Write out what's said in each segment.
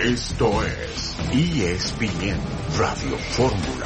Esto es ESPN Radio Fórmula.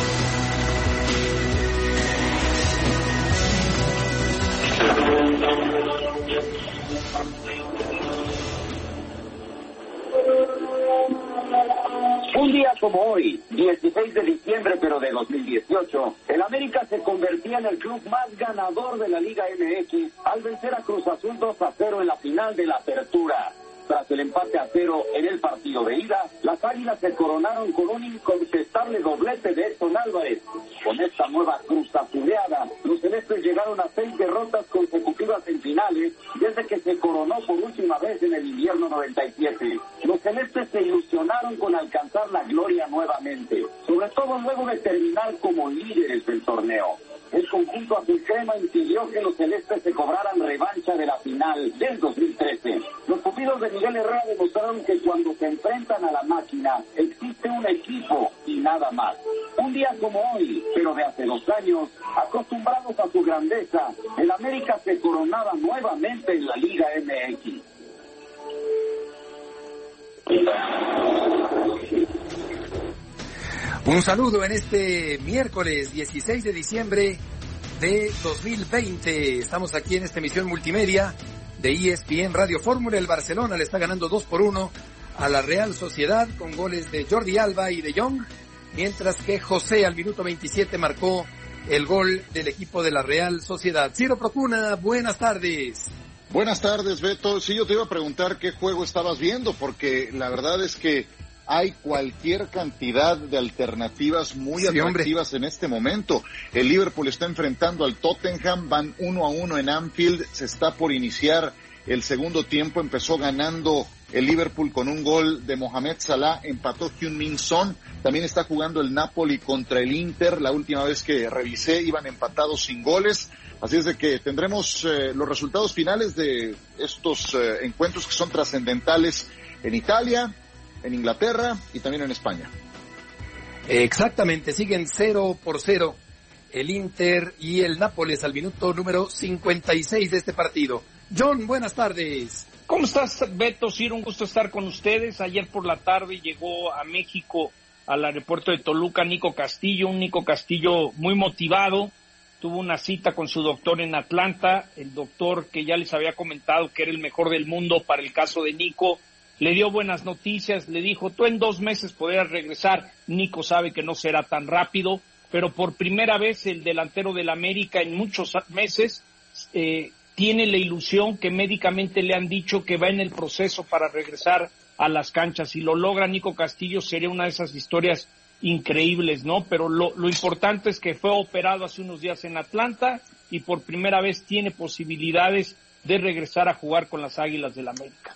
Un día como hoy, 16 de diciembre pero de 2018, el América se convertía en el club más ganador de la Liga MX al vencer a Cruz Azul 2-0 en la final de la Apertura. Tras el empate a 0 en el partido de ida, las Águilas se coronaron con un incontestable doblete de Edson Álvarez. Con esta nueva cruz azuleada, los celestes llegaron a 6 derrotas consecutivas en finales desde que se coronó por última vez en el invierno 97. Los celestes se ilusionaron con alcanzar la gloria nuevamente, sobre todo luego de terminar como líderes del torneo. El conjunto azul crema impidió que los celestes se cobraran revancha de la final del 2013. Los pupilos de Miguel Herrera demostraron que cuando se enfrentan a la máquina, existe un equipo y nada más. Un día como hoy, pero de hace 2 años, acostumbrados a su grandeza, el América se coronaba nuevamente en la Liga MX. Un saludo en este miércoles 16 de diciembre de 2020. Estamos aquí en esta emisión multimedia de ESPN Radio Fórmula. El Barcelona le está ganando 2-1 a la Real Sociedad con goles de Jordi Alba y de Jong, mientras que José al minuto 27 marcó el gol del equipo de la Real Sociedad. Ciro Procuna, buenas tardes. Buenas tardes, Beto. Sí, yo te iba a preguntar qué juego estabas viendo, porque la verdad es que hay cualquier cantidad de alternativas muy atractivas en este momento. El Liverpool está enfrentando al Tottenham, van 1-1 en Anfield, se está por iniciar el segundo tiempo, empezó ganando el Liverpool con un gol de Mohamed Salah, empató Heung-min Son, también está jugando el Napoli contra el Inter, la última vez que revisé iban empatados sin goles, así es de que tendremos los resultados finales de estos encuentros que son trascendentales en Italia, en Inglaterra y también en España. Exactamente, siguen 0-0 el Inter y el Nápoles al minuto número 56 de este partido. John, buenas tardes. ¿Cómo estás, Beto? Ciro, un gusto estar con ustedes. Ayer por la tarde llegó a México, al aeropuerto de Toluca, Nico Castillo, un Nico Castillo muy motivado. Tuvo una cita con su doctor en Atlanta, el doctor que ya les había comentado que era el mejor del mundo para el caso de Nico. Le dio buenas noticias, le dijo, tú en 2 meses podrás regresar. Nico sabe que no será tan rápido, pero por primera vez el delantero del América en muchos meses tiene la ilusión que médicamente le han dicho que va en el proceso para regresar a las canchas. Si lo logra Nico Castillo sería una de esas historias increíbles, ¿no? Pero lo importante es que fue operado hace unos días en Atlanta y por primera vez tiene posibilidades de regresar a jugar con las Águilas del América.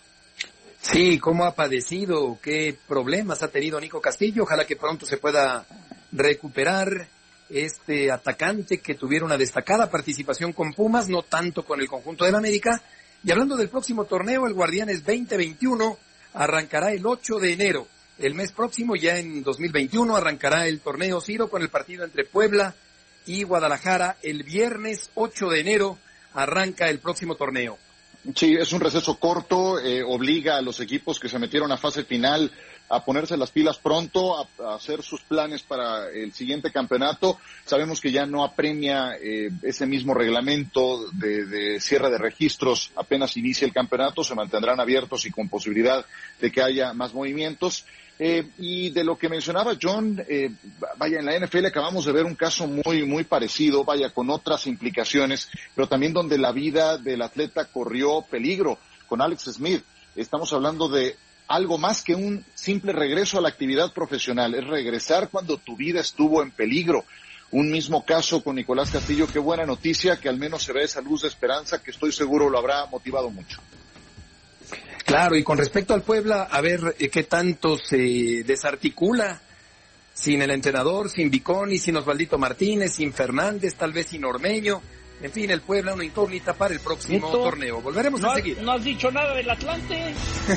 Sí, cómo ha padecido, qué problemas ha tenido Nico Castillo. Ojalá que pronto se pueda recuperar este atacante que tuviera una destacada participación con Pumas, no tanto con el conjunto del América. Y hablando del próximo torneo, el Guardianes 2021 arrancará el 8 de enero. El mes próximo, ya en 2021, arrancará el torneo Ciro con el partido entre Puebla y Guadalajara. El viernes 8 de enero arranca el próximo torneo. Sí, es un receso corto, obliga a los equipos que se metieron a fase final a ponerse las pilas pronto, a hacer sus planes para el siguiente campeonato. Sabemos que ya no apremia ese mismo reglamento de cierre de registros apenas inicie el campeonato, se mantendrán abiertos y con posibilidad de que haya más movimientos. Y de lo que mencionaba John, vaya, en la NFL acabamos de ver un caso muy parecido, vaya, con otras implicaciones, pero también donde la vida del atleta corrió peligro, con Alex Smith. Estamos hablando de algo más que un simple regreso a la actividad profesional, es regresar cuando tu vida estuvo en peligro. Un mismo caso con Nicolás Castillo, qué buena noticia, que al menos se ve esa luz de esperanza que estoy seguro lo habrá motivado mucho. Claro, y con respecto al Puebla, a ver qué tanto se desarticula sin el entrenador, sin Viconi, sin Osvaldito Martínez, sin Fernández, tal vez sin Ormeño. En fin, el Puebla una incógnita para el próximo torneo. Volveremos enseguida. No has dicho nada del Atlante.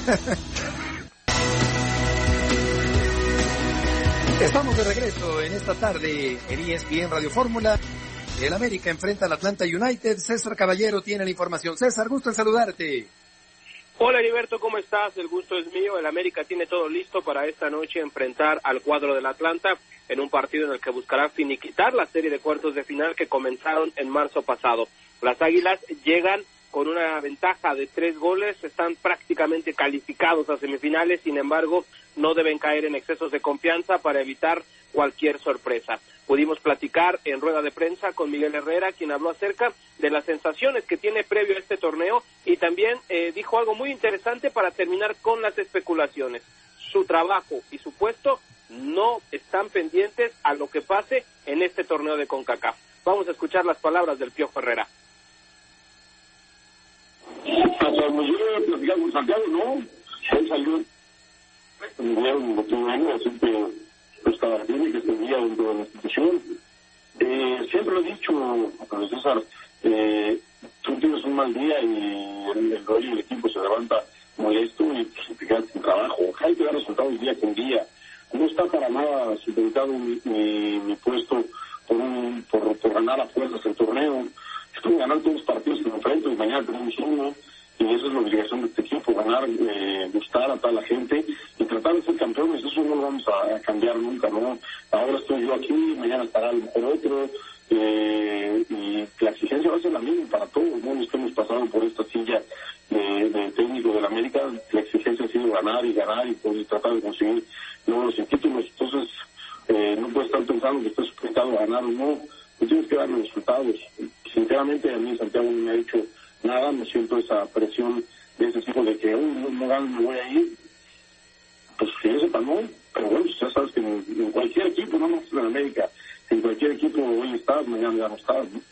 Estamos de regreso en esta tarde en ESPN Radio Fórmula. El América enfrenta al Atlanta United. César Caballero tiene la información. César, gusto en saludarte. Hola Heriberto, ¿cómo estás? El gusto es mío. El América tiene todo listo para esta noche enfrentar al cuadro del Atlanta en un partido en el que buscará finiquitar la serie de cuartos de final que comenzaron en marzo pasado. Las Águilas llegan con una ventaja de 3 goles, están prácticamente calificados a semifinales, sin embargo, no deben caer en excesos de confianza para evitar cualquier sorpresa. Pudimos platicar en rueda de prensa con Miguel Herrera, quien habló acerca de las sensaciones que tiene previo a este torneo y también dijo algo muy interesante para terminar con las especulaciones. Su trabajo y su puesto no están pendientes a lo que pase en este torneo de CONCACAF. Vamos a escuchar las palabras del Piojo Herrera. Hasta el museo platicamos con Santiago, ¿no? Él salió, enviaron motivo año, así que estaba bien que seguía dentro de la institución. Siempre lo he dicho, César, tú tienes un mal día y el rollo del equipo se levanta molesto y pues, te quedas sin trabajo. Hay que dar resultados día con día. No está para nada supeditado mi puesto por ganar a fuerzas el torneo. Estuve ganando todos los partidos que me enfrento y mañana tenemos uno y esa es la obligación de este equipo, ganar, gustar a toda la gente y tratar de ser campeones. Eso no lo vamos a cambiar nunca, ¿no? Ahora estoy yo aquí, mañana estará a lo mejor otro y la exigencia va a ser la misma para todos, ¿no? Los que hemos pasado por esta silla de técnico del América, la exigencia ha sido ganar y pues, tratar de conseguir logros y títulos. Entonces no puedes estar pensando que estás sujetado a ganar o no. Tienes que dar los resultados. Sinceramente, a mí Santiago no me ha dicho nada, no siento esa presión de ese tipo de que no gano, me voy a ir. Pues que yo sepa, no. Pero bueno, ya sabes que en cualquier equipo, no más en América, en cualquier equipo hoy estás, mañana ya no estás, ¿no?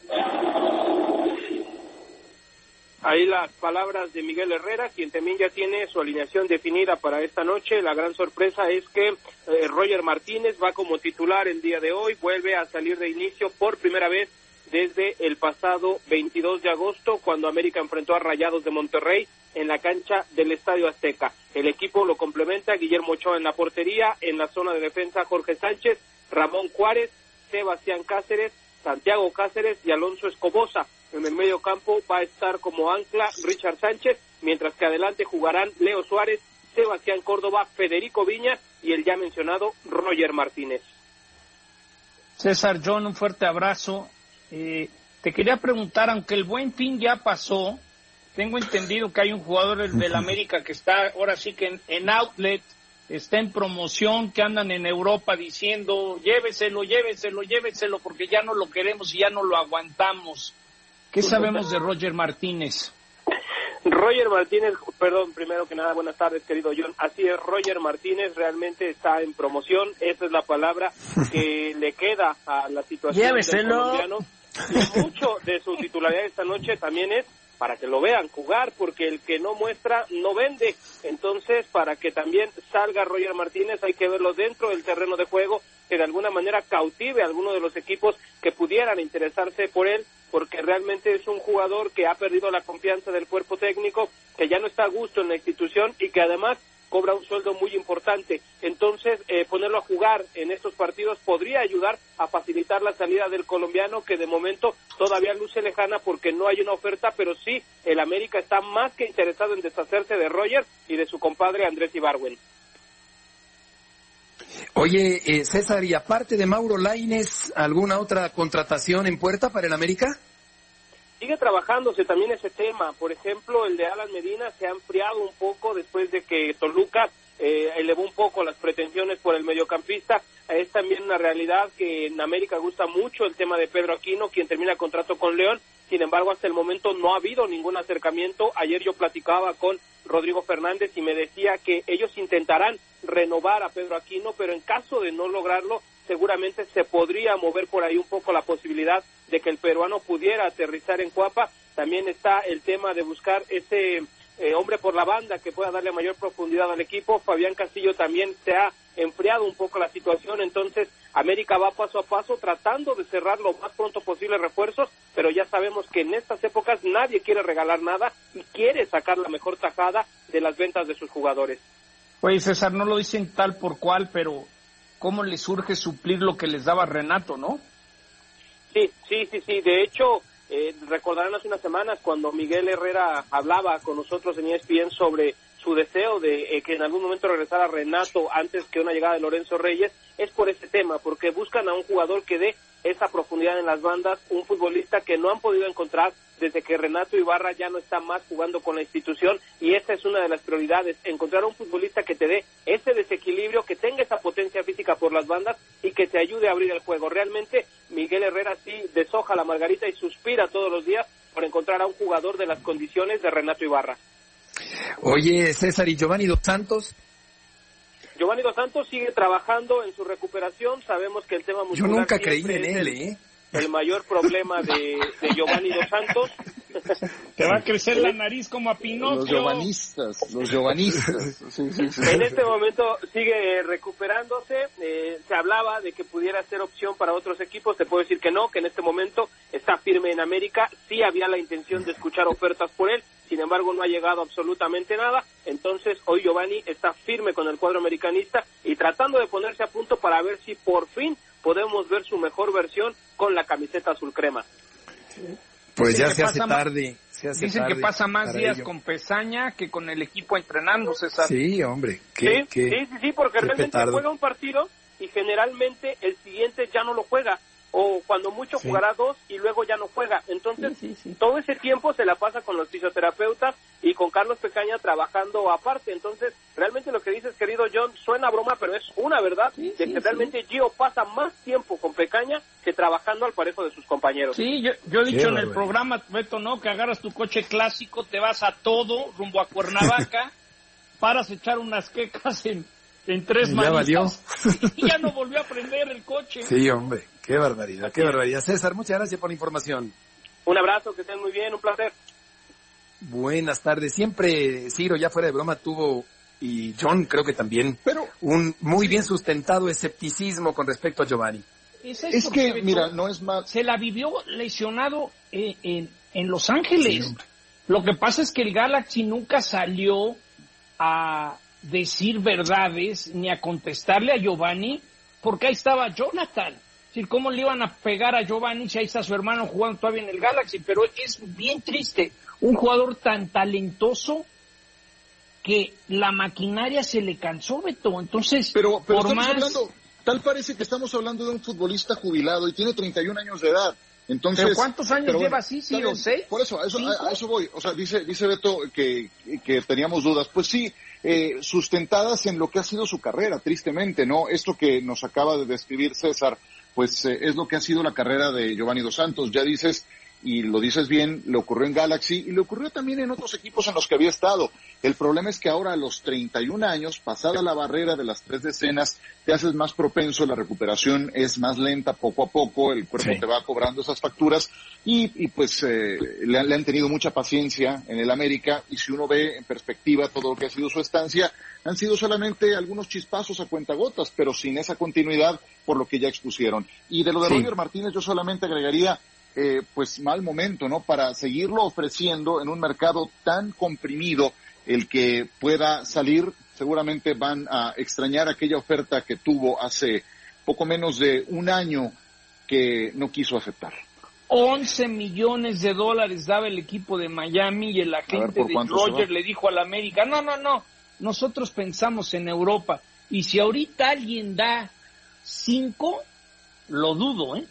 Ahí las palabras de Miguel Herrera, quien también ya tiene su alineación definida para esta noche. La gran sorpresa es que Roger Martínez va como titular el día de hoy, vuelve a salir de inicio por primera vez desde el pasado 22 de agosto, cuando América enfrentó a Rayados de Monterrey en la cancha del Estadio Azteca. El equipo lo complementa Guillermo Ochoa en la portería, en la zona de defensa Jorge Sánchez, Ramón Juárez, Sebastián Cáceres, Santiago Cáceres y Alonso Escobosa. En el medio campo va a estar como ancla Richard Sánchez, mientras que adelante jugarán Leo Suárez, Sebastián Córdoba, Federico Viñas y el ya mencionado Roger Martínez. César, John, un fuerte abrazo. Te quería preguntar, aunque el Buen Fin ya pasó, tengo entendido que hay un jugador del América que está ahora sí que en outlet, está en promoción, que andan en Europa diciendo lléveselo, porque ya no lo queremos y ya no lo aguantamos. ¿Qué sabemos de Roger Martínez? Roger Martínez, perdón, primero que nada, buenas tardes, querido John. Así es, Roger Martínez realmente está en promoción, esa es la palabra que le queda a la situación del colombiano. Y mucho de su titularidad esta noche también es para que lo vean jugar, porque el que no muestra no vende. Entonces, para que también salga Roger Martínez, hay que verlo dentro del terreno de juego, que de alguna manera cautive a alguno de los equipos que pudieran interesarse por él, porque realmente es un jugador que ha perdido la confianza del cuerpo técnico, que ya no está a gusto en la institución y que además cobra un sueldo muy importante. Entonces, ponerlo a jugar en estos partidos podría ayudar a facilitar la salida del colombiano, que de momento todavía luce lejana porque no hay una oferta, pero sí, el América está más que interesado en deshacerse de Roger y de su compadre Andrés Ibargüen. Oye, César, y aparte de Mauro Lainez, ¿alguna otra contratación en puerta para el América? Sigue trabajándose también ese tema. Por ejemplo, el de Alan Medina se ha enfriado un poco después de que Toluca elevó un poco las pretensiones por el mediocampista. Es también una realidad que en América gusta mucho el tema de Pedro Aquino, quien termina contrato con León. Sin embargo, hasta el momento no ha habido ningún acercamiento. Ayer yo platicaba con Rodrigo Fernández y me decía que ellos intentarán renovar a Pedro Aquino, pero en caso de no lograrlo, seguramente se podría mover por ahí un poco la posibilidad de que el peruano pudiera aterrizar en Cuapa. También está el tema de buscar ese hombre por la banda que pueda darle mayor profundidad al equipo. Fabián Castillo también se ha enfriado un poco la situación, entonces América va paso a paso tratando de cerrar lo más pronto posible refuerzos, pero ya sabemos que en estas épocas nadie quiere regalar nada y quiere sacar la mejor tajada de las ventas de sus jugadores. Oye, César, no lo dicen tal por cual, pero ¿cómo les surge suplir lo que les daba Renato, no? Sí. De hecho, Recordarán hace unas semanas cuando Miguel Herrera hablaba con nosotros en ESPN sobre su deseo de que en algún momento regresara Renato antes que una llegada de Lorenzo Reyes, es por ese tema, porque buscan a un jugador que dé esa profundidad en las bandas, un futbolista que no han podido encontrar desde que Renato Ibarra ya no está más jugando con la institución, y esa es una de las prioridades, encontrar un futbolista que te dé ese desequilibrio, que tenga esa potencia física por las bandas y que te ayude a abrir el juego. Realmente Miguel Herrera sí deshoja la margarita y suspira todos los días por encontrar a un jugador de las condiciones de Renato Ibarra. Oye, César, ¿y Giovanni Dos Santos? Giovanni Dos Santos sigue trabajando en su recuperación. Sabemos que el tema muscular... Yo nunca creí en él, el mayor problema de Giovanni Dos Santos. Te va a crecer la nariz como a Pinocchio. Los giovanistas. Sí. En este momento sigue recuperándose. Se hablaba de que pudiera ser opción para otros equipos. Te puedo decir que no, que en este momento está firme en América. Sí había la intención de escuchar ofertas por él, sin embargo no ha llegado absolutamente nada. Entonces hoy Giovanni está firme con el cuadro americanista y tratando de ponerse a punto para ver si por fin podemos ver su mejor versión con la camiseta azul crema. Pues ya se hace tarde. Dicen que pasa más días con Pesaña que con el equipo entrenando, César. Sí, hombre. Sí, porque realmente juega un partido y generalmente el siguiente ya no lo juega, o cuando mucho jugará 2 y luego ya no juega. Entonces, todo ese tiempo se la pasa con los fisioterapeutas y con Carlos Pecaña trabajando aparte. Entonces, realmente lo que dices, querido John, suena a broma, pero es una verdad, que realmente Gio pasa más tiempo con Pecaña que trabajando al parejo de sus compañeros. Sí, yo he dicho en el programa, Beto, ¿no? Que agarras tu coche clásico, te vas a todo, rumbo a Cuernavaca, paras a echar unas quecas en 3 manitas, y ya no volvió a prender el coche. Sí, hombre, qué barbaridad, qué barbaridad. César, muchas gracias por la información. Un abrazo, que estén muy bien, un placer. Buenas tardes. Siempre Ciro, ya fuera de broma, tuvo, y John creo que también, un muy bien sustentado escepticismo con respecto a Giovanni. Es que, mira, no es más... Se la vivió lesionado en Los Ángeles. Sí, lo que pasa es que el Galaxy nunca salió a decir verdades ni a contestarle a Giovanni, porque ahí estaba Jonathan. Es decir, ¿cómo le iban a pegar a Giovanni si ahí está su hermano jugando todavía en el Galaxy? Pero es bien triste, un jugador tan talentoso que la maquinaria se le cansó, Beto. Entonces, pero por más... tal parece que estamos hablando de un futbolista jubilado y tiene 31 años de edad. Entonces, ¿pero cuántos años lleva así? ¿Sí o 6? Por eso, a eso voy. O sea, dice Beto que teníamos dudas. Pues sí, sustentadas en lo que ha sido su carrera, tristemente, ¿no? Esto que nos acaba de describir César, pues es lo que ha sido la carrera de Giovanni Dos Santos. Ya dices, y lo dices bien, le ocurrió en Galaxy y le ocurrió también en otros equipos en los que había estado. El problema es que ahora a los 31 años, pasada la barrera de las 3 decenas, te haces más propenso, la recuperación es más lenta poco a poco, el cuerpo te va cobrando esas facturas y pues le han tenido mucha paciencia en el América, y si uno ve en perspectiva todo lo que ha sido su estancia, han sido solamente algunos chispazos a cuentagotas, pero sin esa continuidad por lo que ya expusieron. Y de lo de Roger Martínez yo solamente agregaría pues mal momento, ¿no? Para seguirlo ofreciendo en un mercado tan comprimido, el que pueda salir, seguramente van a extrañar aquella oferta que tuvo hace poco menos de un año que no quiso aceptar. 11 millones de dólares daba el equipo de Miami y el agente de Roger le dijo al América, no, nosotros pensamos en Europa, y si ahorita alguien da 5, lo dudo, ¿eh?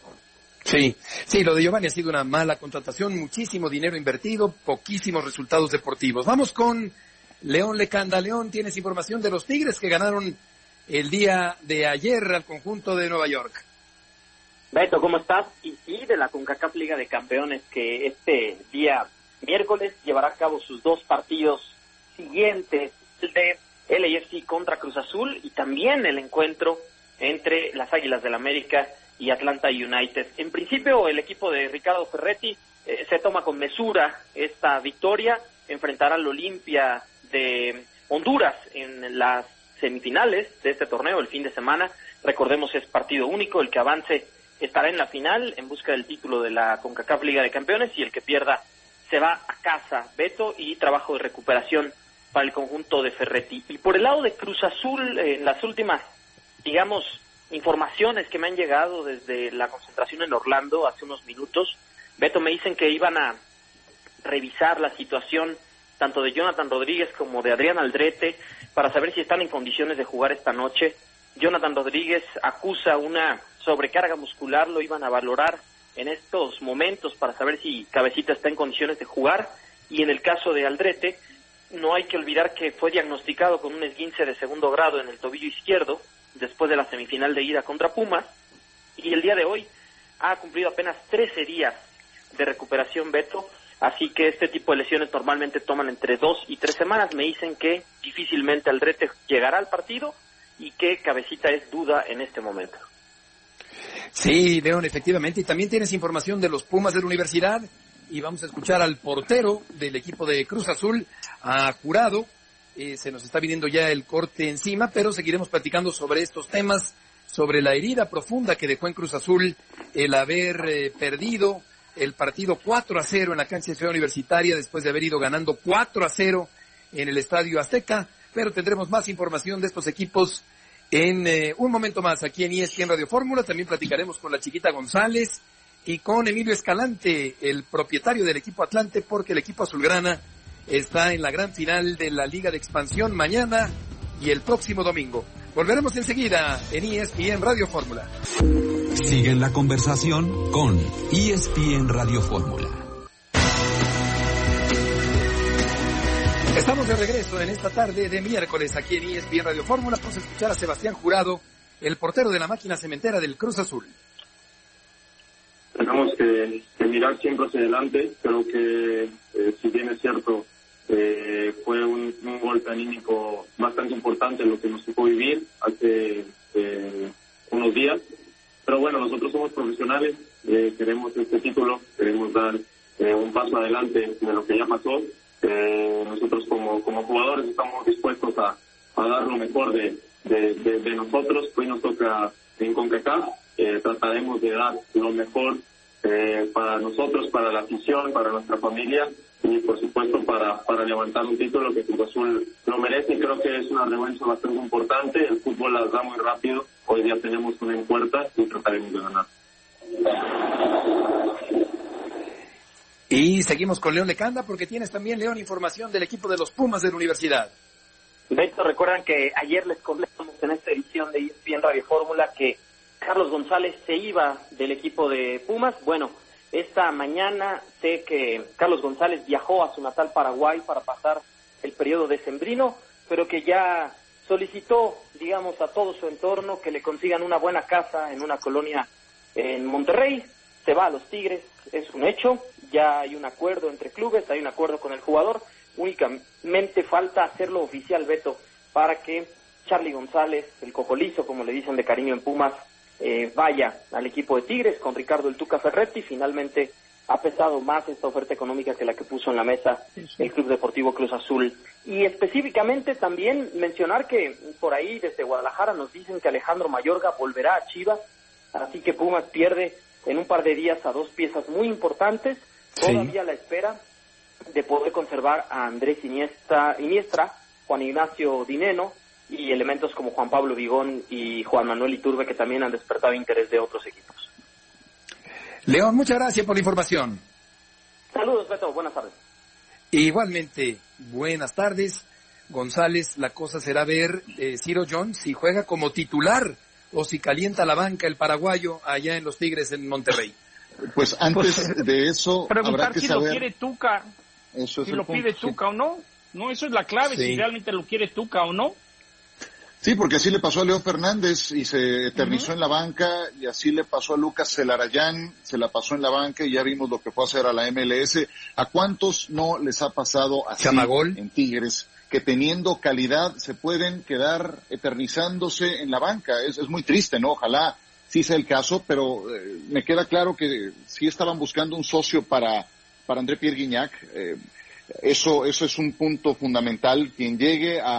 Sí, lo de Giovanni ha sido una mala contratación, muchísimo dinero invertido, poquísimos resultados deportivos. Vamos con León Lecanda. León, ¿tienes información de los Tigres que ganaron el día de ayer al conjunto de Nueva York? Beto, ¿cómo estás? Y sí, de la CONCACAF Liga de Campeones, que este día miércoles llevará a cabo sus 2 partidos siguientes, el de LAFC contra Cruz Azul y también el encuentro entre las Águilas del América y Atlanta United. En principio, el equipo de Ricardo Ferretti se toma con mesura esta victoria, enfrentará al Olimpia de Honduras en las semifinales de este torneo el fin de semana. Recordemos, es partido único, el que avance estará en la final en busca del título de la CONCACAF Liga de Campeones, y el que pierda se va a casa, Beto, y trabajo de recuperación para el conjunto de Ferretti. Y por el lado de Cruz Azul, en las últimas, informaciones que me han llegado desde la concentración en Orlando hace unos minutos, Beto, me dicen que iban a revisar la situación tanto de Jonathan Rodríguez como de Adrián Aldrete para saber si están en condiciones de jugar esta noche. Jonathan Rodríguez acusa una sobrecarga muscular, lo iban a valorar en estos momentos para saber si Cabecita está en condiciones de jugar, y en el caso de Aldrete, no hay que olvidar que fue diagnosticado con un esguince de segundo grado en el tobillo izquierdo después de la semifinal de ida contra Pumas, y el día de hoy ha cumplido apenas 13 días de recuperación, Beto, así que este tipo de lesiones normalmente toman entre 2 y 3 semanas. Me dicen que difícilmente Aldrete llegará al partido y que Cabecita es duda en este momento. Sí, León, efectivamente, y también tienes información de los Pumas de la Universidad, y vamos a escuchar al portero del equipo de Cruz Azul, a Jurado. Se nos está viniendo ya el corte encima, pero seguiremos platicando sobre estos temas, sobre la herida profunda que dejó en Cruz Azul el haber perdido el partido 4-0 en la cancha de Ciudad Universitaria después de haber ido ganando 4-0 en el Estadio Azteca, pero tendremos más información de estos equipos en un momento más aquí en ESPN Radio Fórmula. También platicaremos con la Chiquita González y con Emilio Escalante, el propietario del equipo Atlante, porque el equipo azulgrana está en la gran final de la Liga de Expansión mañana y el próximo domingo. Volveremos enseguida en ESPN Radio Fórmula. Sigue en la conversación con ESPN Radio Fórmula. Estamos de regreso en esta tarde de miércoles aquí en ESPN Radio Fórmula. Vamos a escuchar a Sebastián Jurado, el portero de la máquina cementera del Cruz Azul. Tenemos que mirar siempre hacia adelante. Creo que, si bien es cierto, fue un golpe anímico bastante importante lo que nos tocó vivir hace unos días. Pero bueno, nosotros somos profesionales, queremos este título, queremos dar un paso adelante de lo que ya pasó. Nosotros como jugadores estamos dispuestos a dar lo mejor de nosotros. Hoy nos toca en CONCACAF, trataremos de dar lo mejor para nosotros, para la afición, para nuestra familia y por supuesto para levantar un título que Cruz Azul lo merece. Y creo que es una revancha bastante importante. El fútbol las da muy rápido, hoy día tenemos una en puerta y trataremos de ganar. Y seguimos con León Lecanda, porque tienes también, León, información del equipo de los Pumas de la Universidad. Beto, recuerdan que ayer les comentamos en esta edición de ESPN Radio Fórmula que Carlos González se iba del equipo de Pumas. Bueno, esta mañana sé que Carlos González viajó a su natal Paraguay para pasar el periodo decembrino, pero que ya solicitó, digamos, a todo su entorno que le consigan una buena casa en una colonia en Monterrey. Se va a los Tigres, es un hecho, ya hay un acuerdo entre clubes, hay un acuerdo con el jugador, únicamente falta hacerlo oficial, Beto, para que Charly González, el cojolizo, como le dicen de cariño en Pumas, vaya al equipo de Tigres con Ricardo el Tuca Ferretti. Finalmente ha pesado más esta oferta económica que la que puso en la mesa el Club Deportivo Cruz Azul. Y específicamente también mencionar que por ahí desde Guadalajara nos dicen que Alejandro Mayorga volverá a Chivas, así que Pumas pierde en un par de días a dos piezas muy importantes, todavía a la espera de poder conservar a Andrés Iniestra, Juan Ignacio Dineno y elementos como Juan Pablo Vigón y Juan Manuel Iturbe, que también han despertado interés de otros equipos. León, muchas gracias por la información. Saludos, Beto, buenas tardes. Igualmente, buenas tardes. González, la cosa será ver Ciro Jones si juega como titular o si calienta la banca el paraguayo allá en los Tigres en Monterrey. Pues antes de eso habrá que si saber... lo quiere Tuca, eso si lo pide Tuca o no. No, eso es la clave, si realmente lo quiere Tuca o no. Sí, porque así le pasó a Leo Fernández y se eternizó en la banca, y así le pasó a Lucas Celarayán, se la pasó en la banca y ya vimos lo que fue a hacer a la MLS. ¿A cuántos no les ha pasado así en Tigres? Que teniendo calidad se pueden quedar eternizándose en la banca. Es muy triste, ¿no? Ojalá sí sea el caso, pero me queda claro que sí estaban buscando un socio para André Pierre Gignac. Eso es un punto fundamental. Quien llegue a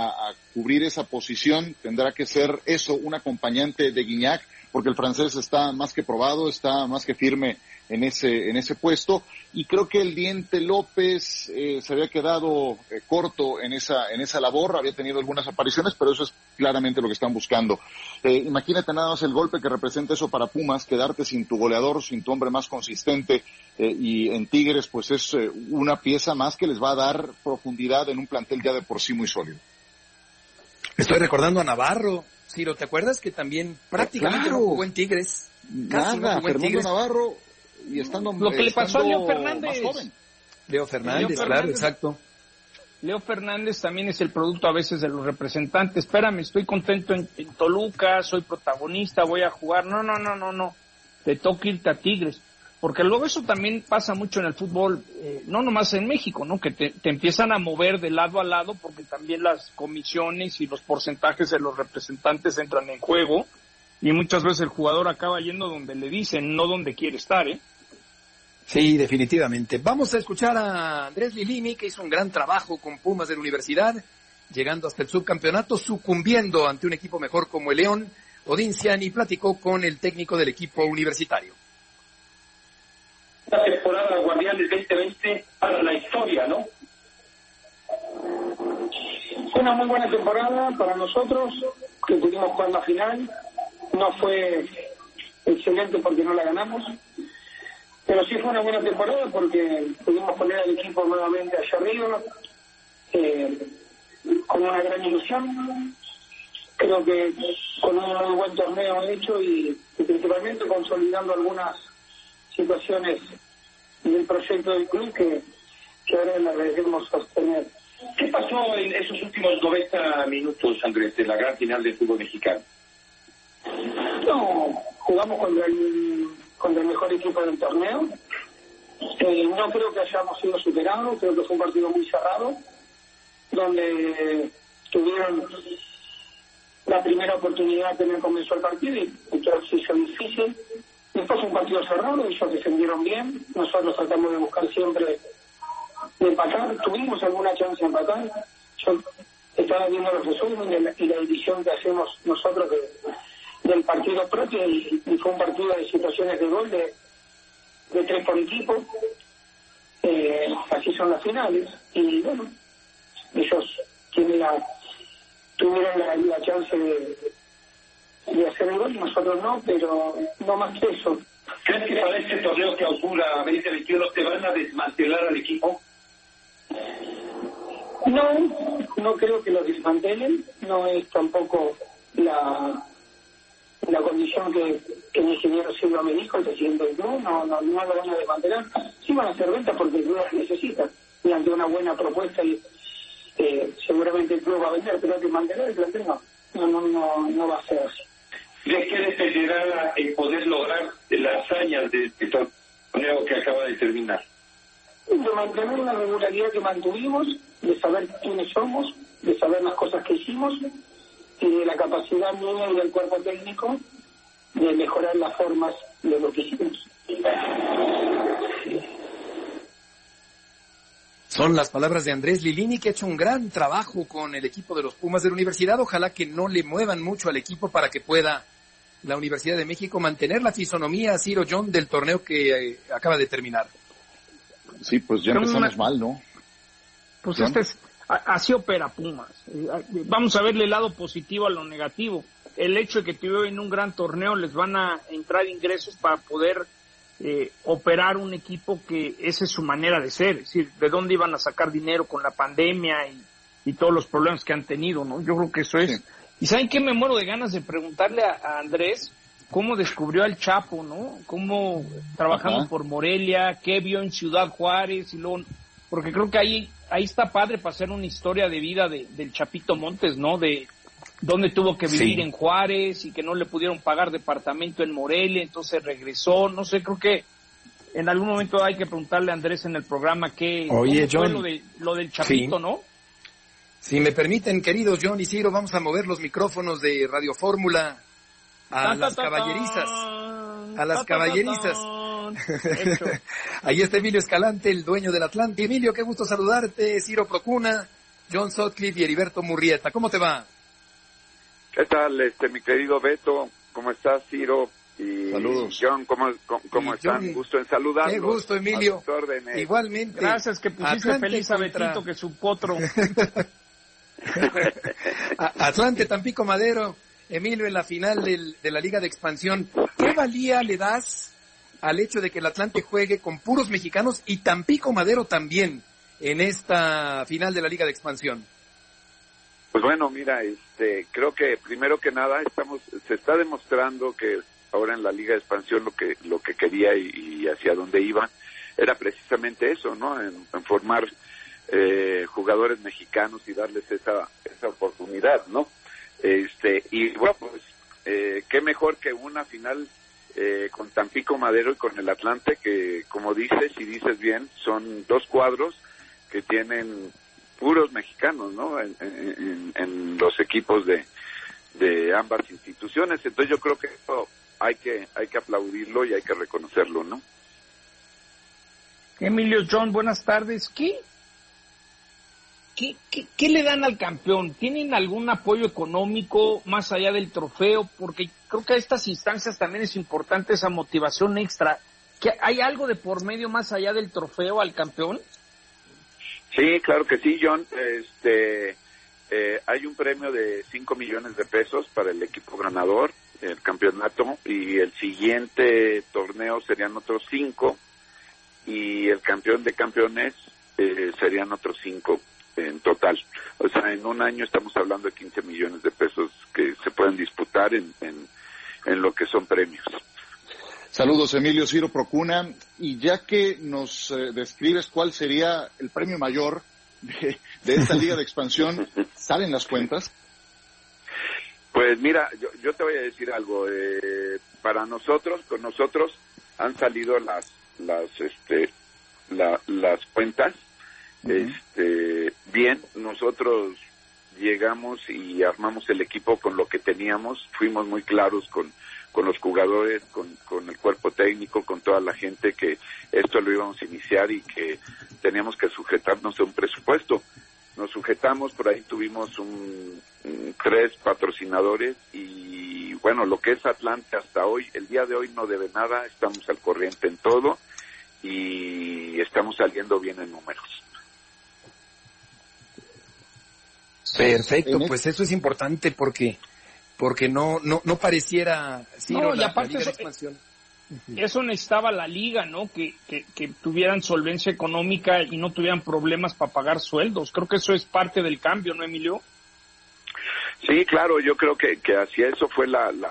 cubrir esa posición tendrá que ser eso, un acompañante de Gignac, porque el francés está más que probado, está más que firme en ese puesto, y creo que el Diente López se había quedado corto en esa labor, había tenido algunas apariciones, pero eso es claramente lo que están buscando. Imagínate nada más el golpe que representa eso para Pumas, quedarte sin tu goleador, sin tu hombre más consistente, y en Tigres pues es una pieza más que les va a dar profundidad en un plantel ya de por sí muy sólido. Estoy recordando a Navarro, Ciro, ¿te acuerdas que también prácticamente no jugó en Tigres? Nada, Fernando Navarro, y estando lo que le pasó a Leo Fernández. Leo Fernández, claro, exacto. Leo Fernández también es el producto a veces de los representantes. Espérame, estoy contento en Toluca, soy protagonista, voy a jugar. No. Te toca irte a Tigres. Porque luego eso también pasa mucho en el fútbol, no nomás en México, ¿no? Que te empiezan a mover de lado a lado porque también las comisiones y los porcentajes de los representantes entran en juego y muchas veces el jugador acaba yendo donde le dicen, no donde quiere estar, ¿eh? Sí, definitivamente. Vamos a escuchar a Andrés Lilini, que hizo un gran trabajo con Pumas de la Universidad, llegando hasta el subcampeonato, sucumbiendo ante un equipo mejor como el León. Odín Ciani platicó con el técnico del equipo universitario. La temporada de Guardianes 2020 para la historia, ¿no? Fue una muy buena temporada para nosotros, que pudimos jugar la final. No fue excelente porque no la ganamos, pero sí fue una buena temporada porque pudimos poner al equipo nuevamente allá arriba, con una gran ilusión. Creo que con un muy buen torneo hecho y principalmente consolidando algunas situaciones del proyecto del club que ahora la debemos sostener. ¿Qué pasó en esos últimos 90 minutos, Andrés, de la gran final del fútbol mexicano? No, jugamos contra el mejor equipo del torneo. No creo que hayamos sido superados, creo que fue un partido muy cerrado, donde tuvieron la primera oportunidad que comenzó el partido y todo se hizo difícil. Después fue un partido cerrado, ellos defendieron bien, nosotros tratamos de buscar siempre de empatar, tuvimos alguna chance de empatar. Yo estaba viendo los resúmenes y la edición que hacemos nosotros del partido propio y fue un partido de situaciones de gol de 3 por equipo. Así son las finales y bueno, ellos tuvieron la chance de hacer el gol y nosotros no, pero no más que eso. ¿Crees que para este torneo clausura 2021 te van a desmantelar al equipo? No creo que lo desmantelen, no es tampoco la condición que el ingeniero Silva me dijo, el presidente del club, no lo van a desmantelar. Sí van a hacer ventas porque el club las necesita y ante una buena propuesta y seguramente el club va a vender, pero desmantelar el plantel no va a ser así. ¿De qué dependerá el poder lograr las hazañas de este torneo que acaba de terminar? De mantener la regularidad que mantuvimos, de saber quiénes somos, de saber las cosas que hicimos y de la capacidad mía y del cuerpo técnico de mejorar las formas de lo que hicimos. Son las palabras de Andrés Lilini, que ha hecho un gran trabajo con el equipo de los Pumas de la Universidad. Ojalá que no le muevan mucho al equipo para que pueda la Universidad de México mantener la fisonomía, Ciro John, del torneo que acaba de terminar. Sí, pues ya empezamos mal, ¿no? Pues así opera Pumas. Vamos a verle el lado positivo a lo negativo. El hecho de que tuvieron un gran torneo les van a entrar ingresos para poder operar un equipo que esa es su manera de ser. Es decir, ¿de dónde iban a sacar dinero con la pandemia y todos los problemas que han tenido, no? Yo creo que eso es. Sí. ¿Y saben qué? Me muero de ganas de preguntarle a Andrés cómo descubrió al Chapo, ¿no? Cómo trabajando por Morelia, qué vio en Ciudad Juárez y luego, porque creo que ahí está padre para hacer una historia de vida del Chapito Montes, ¿no? De dónde tuvo que vivir en Juárez y que no le pudieron pagar departamento en Morelia, entonces regresó, no sé, creo que en algún momento hay que preguntarle a Andrés en el programa cómo John, fue lo del Chapito, ¿no? Si me permiten, queridos John y Ciro, vamos a mover los micrófonos de Radio Fórmula a las caballerizas. A las caballerizas. Ahí está Emilio Escalante, el dueño del Atlante. Emilio, qué gusto saludarte. Ciro Procuna, John Sutcliffe y Heriberto Murrieta. ¿Cómo te va? ¿Qué tal, mi querido Beto? ¿Cómo estás, Ciro? Y saludos. John, ¿cómo están? John, gusto en saludarlos. Qué gusto, Emilio. Igualmente. Gracias que pusiste Atlante feliz a Betito, que su potro. Atlante, Tampico Madero, Emilio, en la final de la Liga de Expansión. ¿Qué valía le das al hecho de que el Atlante juegue con puros mexicanos y Tampico Madero también en esta final de la Liga de Expansión? Pues bueno, mira, creo que primero que nada se está demostrando que ahora en la Liga de Expansión lo que quería y hacia dónde iba era precisamente eso, ¿no? En formar jugadores mexicanos y darles esa oportunidad, ¿no? Y bueno, pues qué mejor que una final con Tampico Madero y con el Atlante, que como dices y dices bien, son dos cuadros que tienen puros mexicanos, ¿no? En los equipos de ambas instituciones. Entonces yo creo que esto hay que aplaudirlo y hay que reconocerlo, ¿no? Emilio, John, buenas tardes. ¿Qué le dan al campeón? ¿Tienen algún apoyo económico más allá del trofeo? Porque creo que a estas instancias también es importante esa motivación extra. ¿Hay algo de por medio más allá del trofeo al campeón? Sí, claro que sí, John. Hay un premio de 5 millones de pesos para el equipo ganador, el campeonato, y el siguiente torneo serían otros 5, y el campeón de campeones serían otros 5 en total. O sea, en un año estamos hablando de 15 millones de pesos que se pueden disputar en lo que son premios. Saludos, Emilio. Ciro Procuna. Y ya que nos describes cuál sería el premio mayor de esta Liga de Expansión, ¿salen las cuentas? Pues mira, yo te voy a decir algo. Para nosotros, con nosotros han salido las cuentas. Bien, nosotros llegamos y armamos el equipo con lo que teníamos. Fuimos muy claros con los jugadores, con el cuerpo técnico, con toda la gente, que esto lo íbamos a iniciar y que teníamos que sujetarnos a un presupuesto. Nos sujetamos, por ahí tuvimos 3 patrocinadores y bueno, lo que es Atlante hasta hoy, el día de hoy no debe nada, estamos al corriente en todo y estamos saliendo bien en números. Perfecto, pues eso es importante porque no pareciera, Ciro, y aparte la Liga de Expansión. Eso necesitaba la liga, ¿no? Que tuvieran solvencia económica y no tuvieran problemas para pagar sueldos. Creo que eso es parte del cambio, ¿no, Emilio? Sí, claro, yo creo que hacia eso fue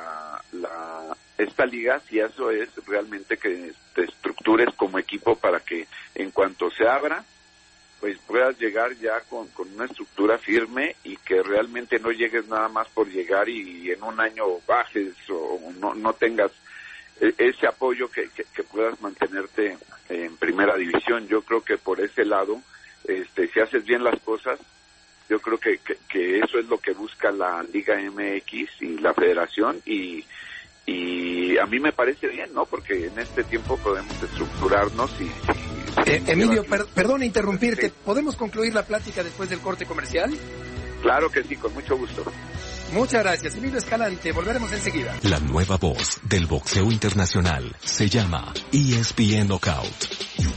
esta liga, si eso es realmente que te estructures como equipo para que en cuanto se abra, pues puedas llegar ya con una estructura firme y que realmente no llegues nada más por llegar y en un año bajes o no tengas ese apoyo que puedas mantenerte en primera división. Yo creo que por ese lado, si haces bien las cosas, yo creo que eso es lo que busca la Liga MX y la Federación y a mí me parece bien, ¿no? Porque en este tiempo podemos estructurarnos y Emilio, perdón interrumpirte, ¿podemos concluir la plática después del corte comercial? Claro que sí, con mucho gusto. Muchas gracias, Emilio Escalante, volveremos enseguida. La nueva voz del boxeo internacional se llama ESPN Knockout.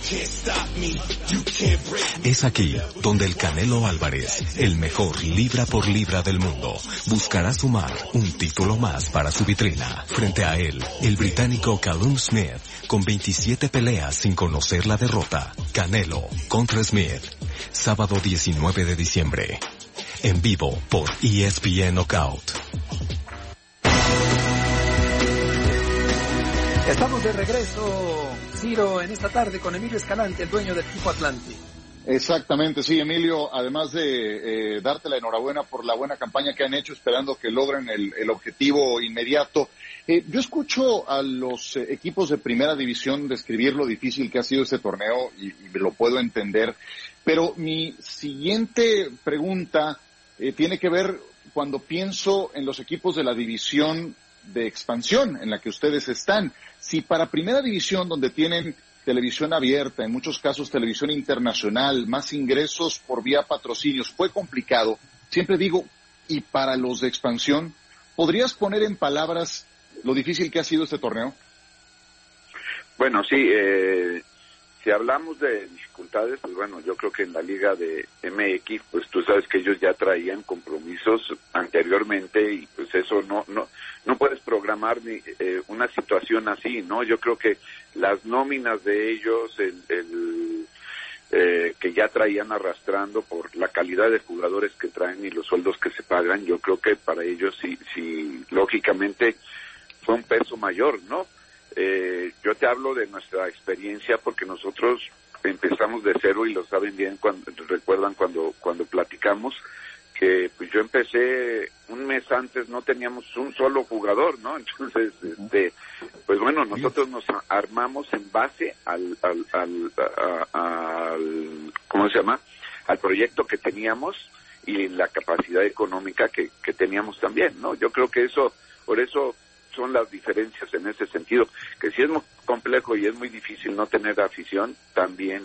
Es aquí donde el Canelo Álvarez, el mejor libra por libra del mundo, buscará sumar un título más para su vitrina. Frente a él, el británico Callum Smith, con 27 peleas sin conocer la derrota. Canelo contra Smith, sábado 19 de diciembre. En vivo por ESPN Knockout. Estamos de regreso, Ciro, en esta tarde con Emilio Escalante, el dueño del equipo Atlante. Exactamente, sí, Emilio, además de darte la enhorabuena por la buena campaña que han hecho, esperando que logren el objetivo inmediato. Yo escucho a los equipos de primera división describir lo difícil que ha sido este torneo y lo puedo entender, pero mi siguiente pregunta tiene que ver cuando pienso en los equipos de la división de expansión en la que ustedes están. Si para primera división, donde tienen televisión abierta, en muchos casos televisión internacional, más ingresos por vía patrocinios. Fue complicado. Siempre digo, y para los de expansión, ¿podrías poner en palabras lo difícil que ha sido este torneo? Bueno, sí, si hablamos de dificultades, pues bueno, yo creo que en la Liga de MX, pues tú sabes que ellos ya traían compromisos anteriormente y pues eso no puedes programar ni una situación así, ¿no? Yo creo que las nóminas de ellos, que ya traían arrastrando por la calidad de jugadores que traen y los sueldos que se pagan, yo creo que para ellos sí lógicamente fue un peso mayor, ¿no? Yo te hablo de nuestra experiencia porque nosotros empezamos de cero y lo saben bien, recuerdan cuando platicamos que pues yo empecé un mes antes, no teníamos un solo jugador, ¿no? Entonces, pues bueno, nosotros nos armamos en base al ¿cómo se llama? Al proyecto que teníamos y la capacidad económica que teníamos también, ¿no? Yo creo que por eso son las diferencias en ese sentido, que si es muy complejo y es muy difícil no tener afición, también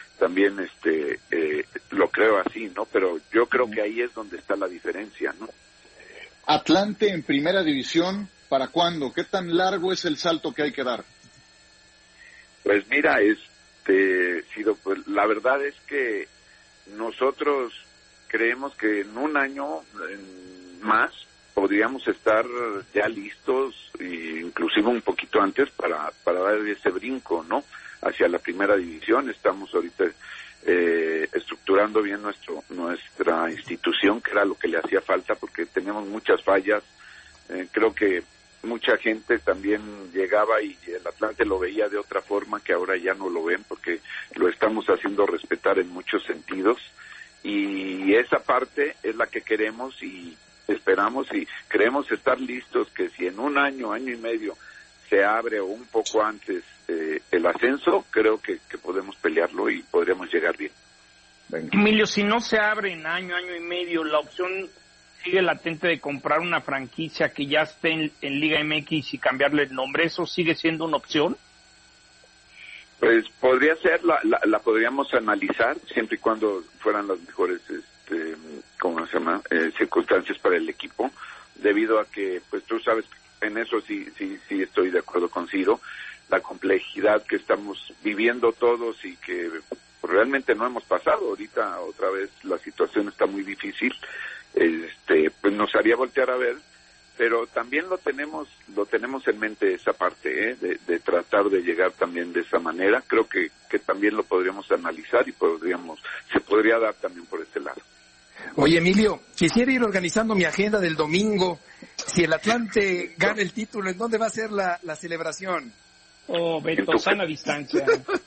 lo creo así, ¿no? Pero yo creo que ahí es donde está la diferencia, ¿no? Atlante en primera división, ¿para cuándo? ¿Qué tan largo es el salto que hay que dar? Pues mira, Ciro, pues la verdad es que nosotros creemos que en un año más podríamos estar ya listos, inclusive un poquito antes, para dar ese brinco, ¿no? Hacia la primera división. Estamos ahorita estructurando bien nuestra institución, que era lo que le hacía falta, porque teníamos muchas fallas. Creo que mucha gente también llegaba y el Atlante lo veía de otra forma, que ahora ya no lo ven, porque lo estamos haciendo respetar en muchos sentidos. Y esa parte es la que queremos y esperamos y creemos estar listos, que si en un año y medio se abre o un poco antes el ascenso, creo que podemos pelearlo y podremos llegar bien. Emilio, si no se abre en año y medio, la opción sigue latente de comprar una franquicia que ya esté en Liga MX y cambiarle el nombre. ¿Eso sigue siendo una opción? Pues podría ser, la podríamos analizar siempre y cuando fueran las mejores ¿cómo se llama? Circunstancias para el equipo, debido a que, pues tú sabes, en eso sí estoy de acuerdo con Ciro, la complejidad que estamos viviendo todos y que realmente no hemos pasado. Ahorita otra vez la situación está muy difícil, pues nos haría voltear a ver, pero también lo tenemos en mente esa parte, de tratar de llegar también de esa manera. Creo que también lo podríamos analizar y se podría dar también por ese lado. Oye, Emilio, quisiera ir organizando mi agenda del domingo. Si el Atlante gana el título, ¿en dónde va a ser la celebración? Oh, Beto, sana distancia.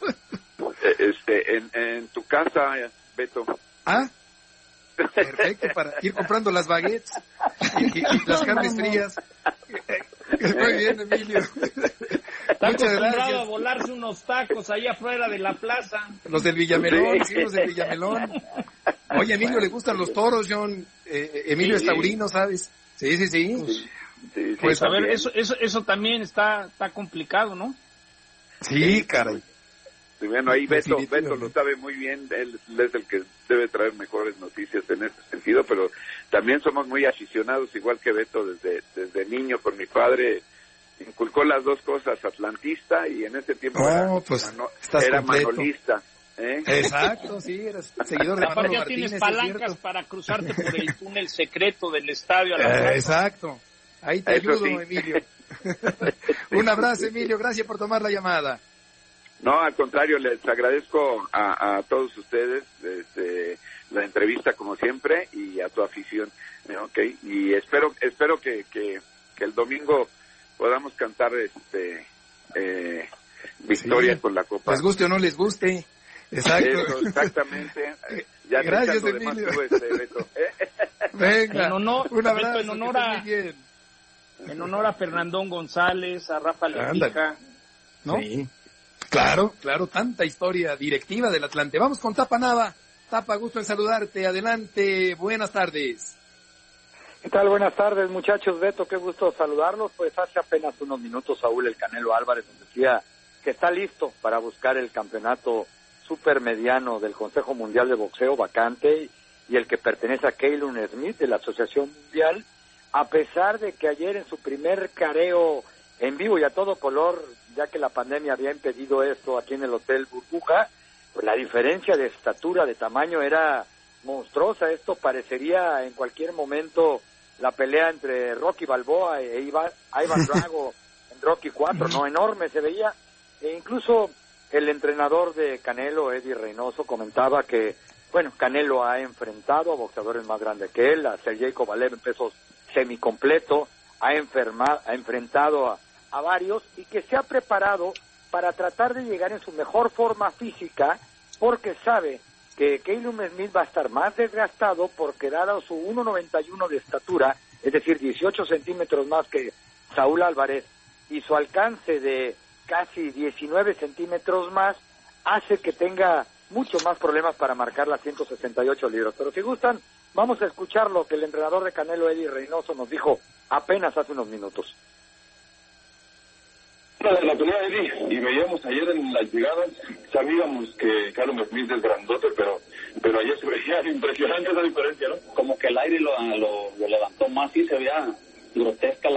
En tu casa, Beto. Ah, perfecto, para ir comprando las baguettes y las carnes frías. Muy bien, Emilio. Está acostumbrado a volarse unos tacos allá afuera de la plaza. Los del Villamelón, sí, los del Villamelón. Oye, a Emilio le gustan los toros, John. Emilio es taurino, ¿sabes? Sí. Pues a ver, eso también está complicado, ¿no? Sí, caray. Sí, bueno, ahí Beto lo sabe muy bien, él es el que debe traer mejores noticias en ese sentido, pero también somos muy aficionados, igual que Beto, desde niño con mi padre, inculcó las dos cosas, atlantista y en ese tiempo era manolista. Exacto, sí, eres seguidor de Manolo Martínez. Aparte ya tienes palancas para cruzarte por el túnel secreto del estadio a la plaza. Exacto, ahí te ayudo, sí. Emilio. Un abrazo, Emilio, gracias por tomar la llamada. No, al contrario, les agradezco a todos ustedes la entrevista como siempre y a tu afición, okay, y espero que el domingo podamos cantar victoria con la Copa. Les guste o no les guste. Exacto. Eso, exactamente. Ya gracias, Emilio. Beto. Venga, un abrazo, en honor a Fernandón González, a Rafa Letica, ¿no? Sí. Claro, tanta historia directiva del Atlante. Vamos con Tapa Nava. Tapa, gusto en saludarte. Adelante, buenas tardes. ¿Qué tal? Buenas tardes, muchachos. Beto, qué gusto saludarlos. Pues hace apenas unos minutos Saúl El Canelo Álvarez nos decía que está listo para buscar el campeonato supermediano del Consejo Mundial de Boxeo vacante y el que pertenece a Callum Smith de la Asociación Mundial, a pesar de que ayer en su primer careo en vivo y a todo color, ya que la pandemia había impedido esto aquí en el Hotel Burbuja, pues la diferencia de estatura, de tamaño era monstruosa. Esto parecería en cualquier momento la pelea entre Rocky Balboa e Ivan Drago en Rocky 4, ¿no? Enorme se veía. E incluso el entrenador de Canelo, Eddie Reynoso, comentaba que, bueno, Canelo ha enfrentado a boxeadores más grandes que él, a Sergey Kovalev en pesos semicompleto, ha enfrentado a varios, y que se ha preparado para tratar de llegar en su mejor forma física, porque sabe que Callum Smith va a estar más desgastado, porque dado su 1.91 de estatura, es decir, 18 centímetros más que Saúl Álvarez, y su alcance de casi 19 centímetros más, hace que tenga mucho más problemas para marcar las 168 libras. Pero si gustan, vamos a escuchar lo que el entrenador de Canelo, Eddie Reynoso, nos dijo apenas hace unos minutos. La pelea de Eddie, y veíamos ayer en las llegadas, sabíamos que Callum Smith es grandote, pero ayer se veía impresionante esa diferencia, ¿no? Como que el aire lo levantó más, y se veía grotesca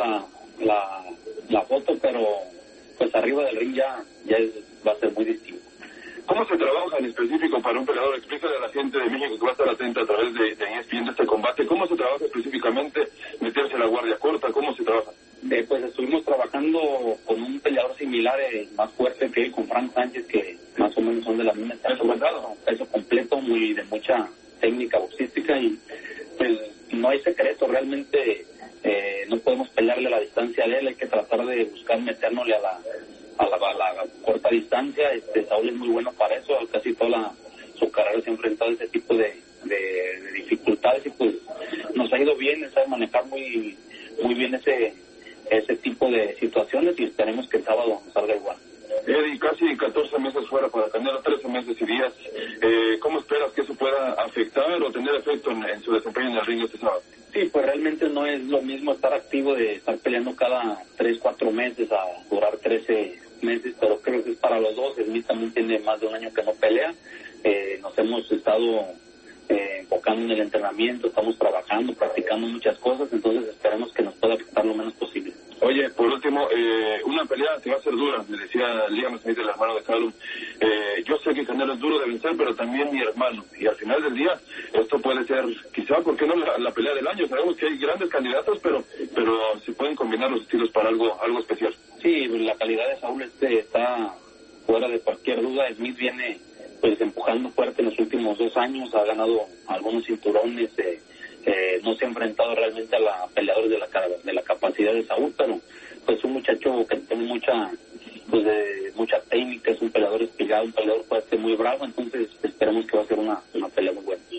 la foto, pero pues arriba del ring ya va a ser muy distinto. ¿Cómo se trabaja en específico para un peleador? Explícale a la gente de México que va a estar atenta a través de ESPN de este combate. ¿Cómo se trabaja específicamente? ¿Meterse la guardia corta? ¿Cómo se trabaja? Pues estuvimos trabajando con un peleador similar, más fuerte que él, con Frank Sánchez, que más o menos son de la misma estatura. Peso completo, de mucha técnica boxística, y pues no hay secreto, realmente no podemos pelearle a la distancia de él, hay que tratar de buscar metérnosle a la corta distancia. Saúl es muy bueno para eso, casi toda su carrera se ha enfrentado a ese tipo de dificultades, y pues nos ha ido bien, él sabe manejar muy bien ese tipo de situaciones, y esperemos que el sábado salga igual. Eddie, casi 14 meses fuera para Canelo, 13 meses y días. ¿Cómo esperas que eso pueda afectar o tener efecto en su desempeño en el ring este sábado? Sí, pues realmente no es lo mismo estar activo de estar peleando cada 3-4 meses a durar 13 meses, pero creo que es para los dos. Smith también tiene más de un año que no pelea. Nos hemos estado enfocando en el entrenamiento, estamos trabajando, practicando muchas cosas, entonces esperemos que nos pueda afectar lo menos posible. Oye, por último, una pelea que va a ser dura, me decía Liam Smith, el hermano de Callum. Yo sé que Canelo es duro de vencer, pero también mi hermano, y al final del día esto puede ser, quizá, ¿por qué no la pelea del año? Sabemos que hay grandes candidatos, pero se pueden combinar los estilos para algo especial. Sí, la calidad de Saúl está fuera de cualquier duda. Smith viene pues empujando fuerte en los últimos 2 años, ha ganado algunos cinturones, no se ha enfrentado realmente a peleadores de la capacidad de Saúl, pero pues un muchacho que tiene mucha técnica, es un peleador espigado, un peleador fuerte, muy bravo, entonces esperemos que va a ser una pelea muy buena.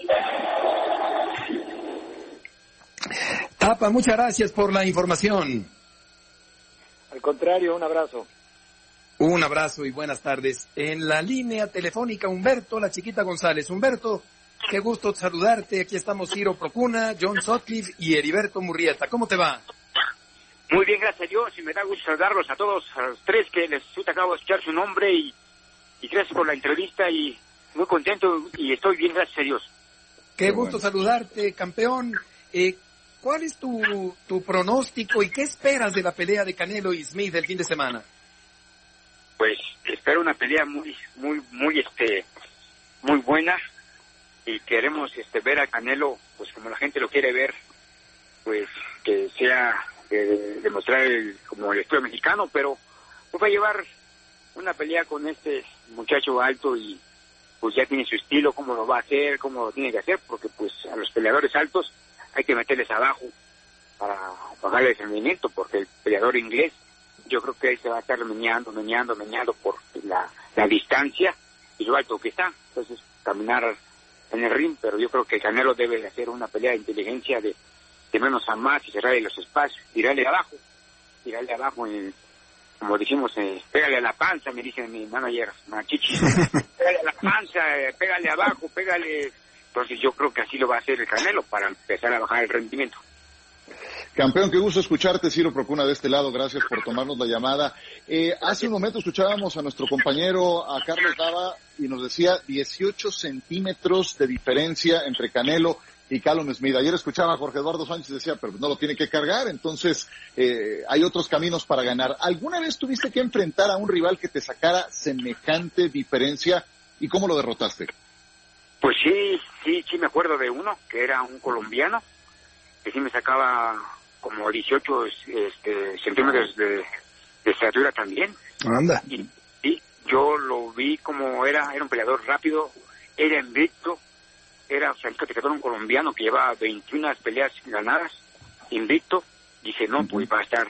Tapa, muchas gracias por la información. Al contrario, un abrazo. Un abrazo y buenas tardes. En la línea telefónica, Humberto, la chiquita González. Humberto, qué gusto saludarte. Aquí estamos Ciro Procuna, John Sutcliffe y Heriberto Murrieta. ¿Cómo te va? Muy bien, gracias a Dios, y me da gusto saludarlos a todos, a los tres que les acabo de escuchar su nombre, y gracias por la entrevista, y muy contento, y estoy bien, gracias a Dios. Qué gusto saludarte, campeón. ¿Cuál es tu pronóstico y qué esperas de la pelea de Canelo y Smith el fin de semana? Pues espero una pelea muy buena, y queremos ver a Canelo pues como la gente lo quiere ver, pues que sea demostrar como el estilo mexicano, pero pues va a llevar una pelea con este muchacho alto, y pues ya tiene su estilo, cómo lo va a hacer, cómo lo tiene que hacer, porque pues a los peleadores altos hay que meterles abajo para bajarle el rendimiento, porque el peleador inglés, yo creo que él se va a estar meneando por la distancia y lo alto que está. Entonces, caminar en el ring, pero yo creo que Canelo debe de hacer una pelea de inteligencia, de menos a más, y cerrarle los espacios, tirarle abajo, como decimos, pégale a la panza, me dice mi manager, Machichi, pégale a la panza, pégale abajo, pégale. Entonces yo creo que así lo va a hacer el Canelo para empezar a bajar el rendimiento. Campeón, qué gusto escucharte, Ciro Procuna de este lado, gracias por tomarnos la llamada. Hace un momento escuchábamos a nuestro compañero, a Carlos Nava, y nos decía 18 centímetros de diferencia entre Canelo y Callum Smith. Ayer escuchaba a Jorge Eduardo Sánchez, decía, pero no lo tiene que cargar, entonces hay otros caminos para ganar. ¿Alguna vez tuviste que enfrentar a un rival que te sacara semejante diferencia y cómo lo derrotaste? Pues sí me acuerdo de uno, que era un colombiano, que sí me sacaba como 18 centímetros de estatura también. Anda. Y yo lo vi como era un peleador rápido, era invicto, era calificador un colombiano que lleva 21 peleas ganadas, invicto. Dije, no, pues va a estar,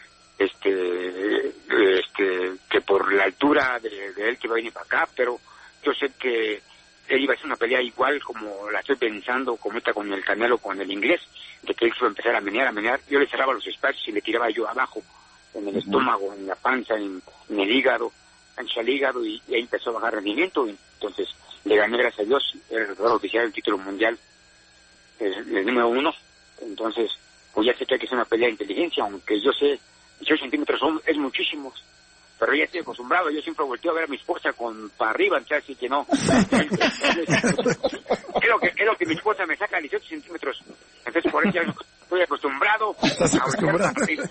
que por la altura de él que va a venir para acá, pero yo sé que él iba a hacer una pelea igual como la estoy pensando, como esta con el Canelo, con el inglés, de que él iba a empezar a menear. Yo le cerraba los espacios y le tiraba yo abajo, en el estómago, en la panza, en el hígado, ancha al hígado, y ahí empezó a bajar rendimiento. Entonces le gané, gracias a Dios, el retador oficial del título mundial, el número 1. Entonces, pues ya sé que hay que hacer una pelea de inteligencia, aunque yo sé, 18 centímetros es muchísimo. Pero ya estoy acostumbrado, yo siempre volteo a ver a mi esposa para arriba, entonces así que no. Es lo que mi esposa me saca 18 centímetros. Entonces por eso ya estoy acostumbrado a voltear para arriba.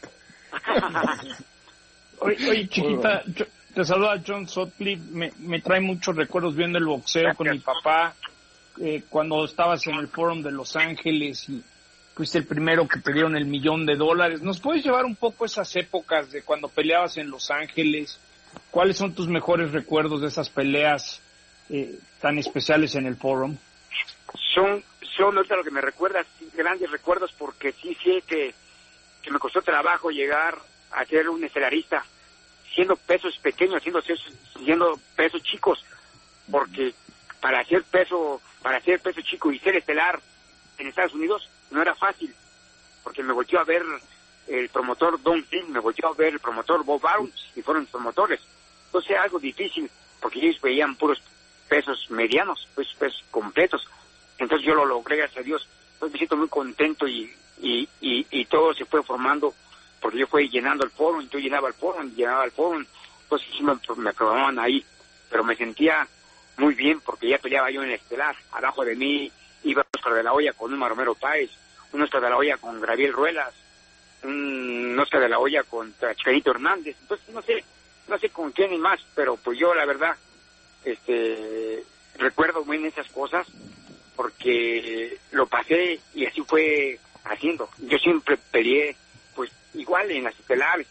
Oye, chiquita, te saluda John Sutcliffe, me trae muchos recuerdos viendo el boxeo con mi papá, cuando estabas en el Fórum de Los Ángeles y fuiste el primero que te dieron $1 millón. ¿Nos puedes llevar un poco esas épocas de cuando peleabas en Los Ángeles? ¿Cuáles son tus mejores recuerdos de esas peleas tan especiales en el Fórum? Son ahorita lo que me recuerdas, grandes recuerdos, porque sí sé que me costó trabajo llegar a ser un estelarista, siendo pesos pequeños, siendo pesos chicos, porque para hacer peso chico y ser estelar en Estados Unidos no era fácil, porque me volteó a ver el promotor Don King, me volteó a ver el promotor Bob Arum, y fueron promotores. Entonces era algo difícil, porque ellos veían puros pesos medianos, pesos completos. Entonces yo lo logré, gracias a Dios. Entonces me siento muy contento y todo se fue formando, porque yo fui llenando el foro, y yo llenaba el foro, entonces sí me programaban ahí, pero me sentía muy bien, porque ya peleaba yo en el estelar. Abajo de mí iba Oscar de la Hoya con un Romero Páez, un Oscar de la Hoya con Gabriel Ruelas, un Oscar de la Hoya contra Chicanito Hernández. Entonces no sé con quién y más, pero pues yo la verdad recuerdo muy bien esas cosas, porque lo pasé y así fue haciendo. Yo siempre peleé pues igual en las estelares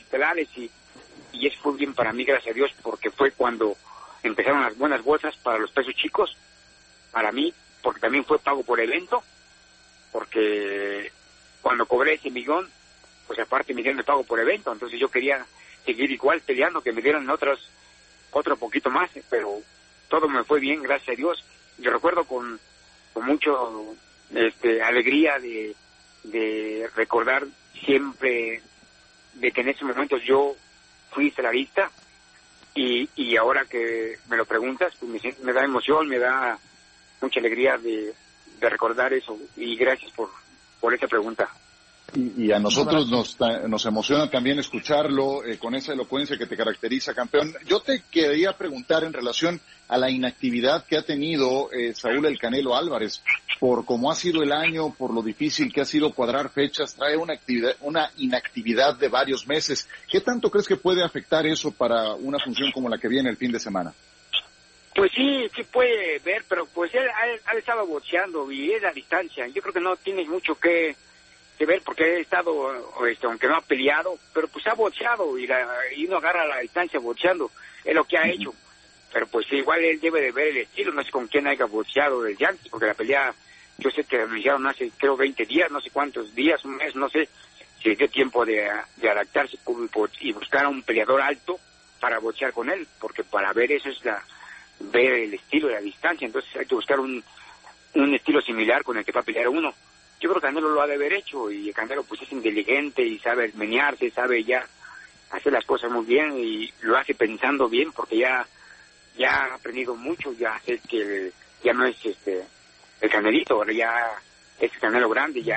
y eso fue bien para mí, gracias a Dios, porque fue cuando empezaron las buenas bolsas para los pesos chicos, para mí, porque también fue pago por evento, porque cuando cobré ese $1 millón, pues aparte me dieron el pago por evento, entonces yo quería seguir igual peleando, que me dieran otro poquito más, pero todo me fue bien, gracias a Dios. Yo recuerdo con mucho alegría de recordar siempre de que en ese momento yo fui estelarista, y ahora que me lo preguntas, pues me da emoción, me da mucha alegría de recordar eso, y gracias por esa pregunta. Y a nosotros nos emociona también escucharlo con esa elocuencia que te caracteriza, campeón. Yo te quería preguntar en relación a la inactividad que ha tenido Saúl El Canelo Álvarez, por cómo ha sido el año, por lo difícil que ha sido cuadrar fechas, trae una inactividad de varios meses. ¿Qué tanto crees que puede afectar eso para una función como la que viene el fin de semana? Pues sí puede ver, pero pues él ha estado boxeando y es a distancia. Yo creo que no tiene mucho que ver, porque he estado, aunque no ha peleado, pero pues ha boxeado y uno agarra la distancia boxeando, es lo que ha hecho. Pero pues igual él debe de ver el estilo, no sé con quién haya boxeado del Yankees, porque la pelea, yo sé que anunciaron hace creo 20 días, no sé cuántos días, un mes, no sé, si dio tiempo de adaptarse y buscar a un peleador alto para boxear con él, porque para ver eso es ver el estilo de la distancia, entonces hay que buscar un estilo similar con el que va a pelear uno. Yo creo que Canelo lo ha de haber hecho, y Canelo pues es inteligente y sabe menearse, sabe ya hacer las cosas muy bien, y lo hace pensando bien, porque ya ha aprendido mucho, ya sé que ya no es el Canelito, ahora ya es Canelo grande, ya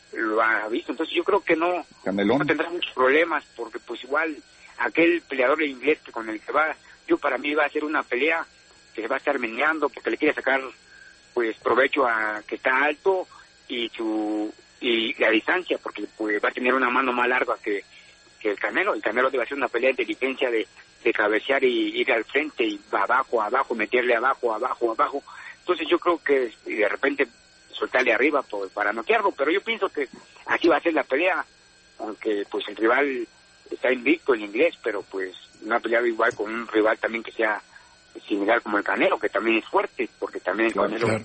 lo ha visto. Entonces yo creo que no tendrá muchos problemas, porque pues igual aquel peleador inglés que con el que va, para mí va a ser una pelea que se va a estar meneando porque le quiere sacar pues provecho a que está alto y la distancia, porque pues va a tener una mano más larga que el Canelo. El Canelo debe hacer una pelea de inteligencia de cabecear y ir al frente y abajo, meterle abajo. Entonces yo creo que de repente soltarle arriba para noquearlo, pero yo pienso que así va a ser la pelea, aunque pues el rival está invicto, el inglés, pero pues no ha peleado igual con un rival también que sea similar como el Canelo, que también es fuerte, porque también el Canelo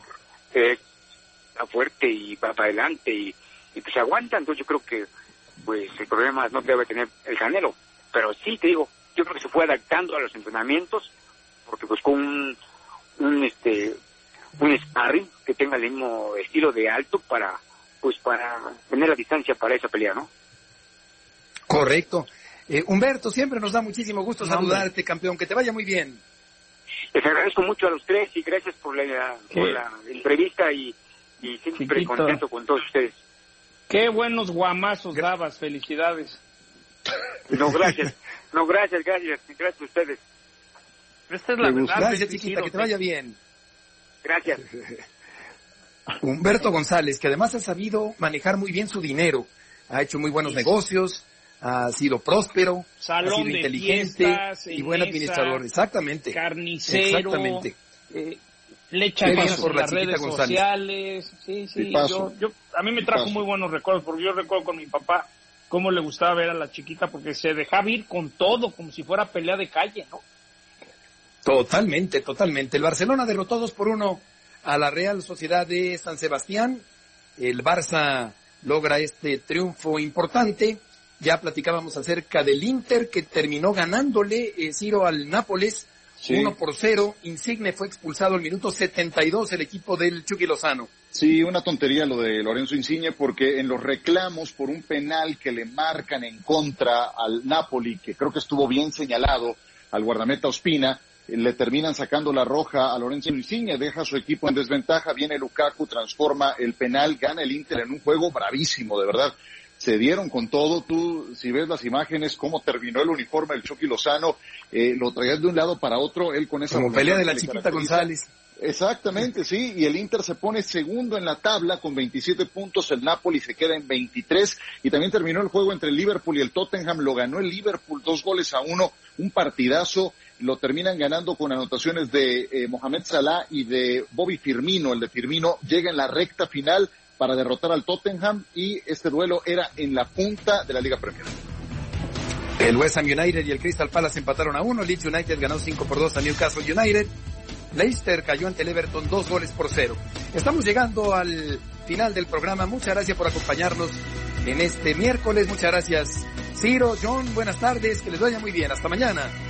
está fuerte y va para adelante y pues se aguanta. Entonces yo creo que pues el problema no debe tener el Canelo, pero sí te digo, yo creo que se fue adaptando a los entrenamientos, porque pues con un sparring que tenga el mismo estilo de alto para tener la distancia para esa pelea, ¿no? Correcto. Humberto, siempre nos da muchísimo gusto saludarte, campeón, que te vaya muy bien. Les agradezco mucho a los tres y gracias por la entrevista y siempre contento con todos ustedes. Qué buenos guamazos dabas, felicidades. No, gracias. Gracias a ustedes. Esta es la verdad. Gracias, chiquita, que te vaya bien. Gracias. Humberto González, que además ha sabido manejar muy bien su dinero, ha hecho muy buenos negocios, ha sido próspero, salón ha sido de inteligente fiestas, y buen administrador, exactamente. Carnicero, exactamente. Le echa cosas por las redes sociales. Sí, a mí me trajo muy buenos recuerdos, porque yo recuerdo con mi papá cómo le gustaba ver a la chiquita, porque se dejaba ir con todo, como si fuera pelea de calle, ¿no? Totalmente. El Barcelona derrotó 2-1 a la Real Sociedad de San Sebastián. El Barça logra este triunfo importante. Ya platicábamos acerca del Inter, que terminó ganándole Ciro al Nápoles 1-0. Insigne fue expulsado al minuto 72, el equipo del Chucky Lozano. Sí, una tontería lo de Lorenzo Insigne, porque en los reclamos por un penal que le marcan en contra al Napoli, que creo que estuvo bien señalado al guardameta Ospina, le terminan sacando la roja a Lorenzo Insigne, deja a su equipo en desventaja, viene Lukaku, transforma el penal, gana el Inter en un juego bravísimo, de verdad. Se dieron con todo. Tú, si ves las imágenes, cómo terminó el uniforme del Chucky Lozano, lo traías de un lado para otro, él con esa... Como pelea de la chiquita González. Exactamente, sí, y el Inter se pone segundo en la tabla con 27 puntos, el Napoli se queda en 23, y también terminó el juego entre el Liverpool y el Tottenham, lo ganó el Liverpool 2-1, un partidazo, lo terminan ganando con anotaciones de Mohamed Salah y de Bobby Firmino. El de Firmino llega en la recta final para derrotar al Tottenham, y este duelo era en la punta de la Liga Premier. El West Ham United y el Crystal Palace empataron a 1, Leeds United ganó 5-2 a Newcastle United, Leicester cayó ante el Everton 2-0. Estamos llegando al final del programa. Muchas gracias por acompañarnos en este miércoles. Muchas gracias, Ciro, John, buenas tardes, que les vaya muy bien. Hasta mañana.